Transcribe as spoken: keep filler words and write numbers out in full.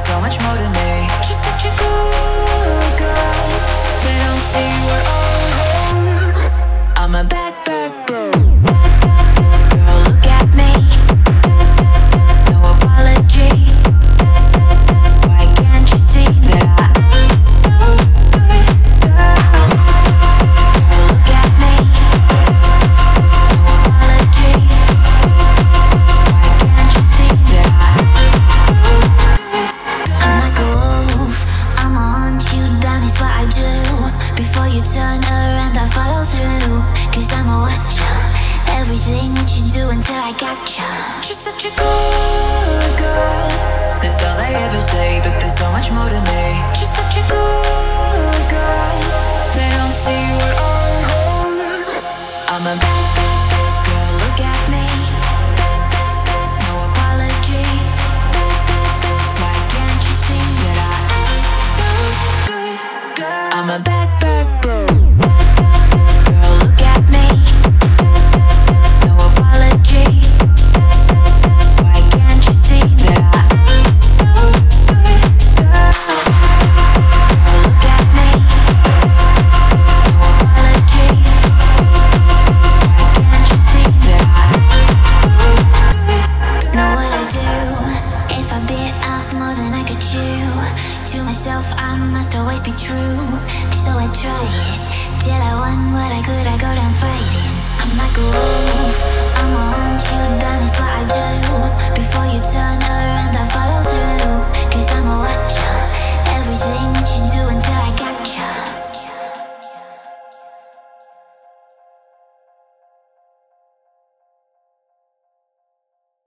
there's so much more to me. She's such a good girl. They don't see we're old. I'm a bad, bad girl. Girl, look at me. No apology. Why can't you see that I turn around, I follow through. Cause I'm a watcher. Everything that you do until I gotcha. She's such a good girl. That's all they ever say, but there's so much more to me. She's such a good girl. They don't see what I hold. I'm a bad, bad, bad girl, look at me. No apology. Why can't you see that I'm a good girl? I'm a bad, bad girl. Girl, look at me. No apology. Why can't you see that I'm a good girl? Girl, look at me. No apology. Why can't you see that I'm a good girl? Know what I do if I bit off more than I could chew. To myself I must always be true. So I try it till I won what I could. I go down fighting. I'm like a wolf. I'ma hunt you down. It's what I do. Before you turn around, I follow through. Cause I'm a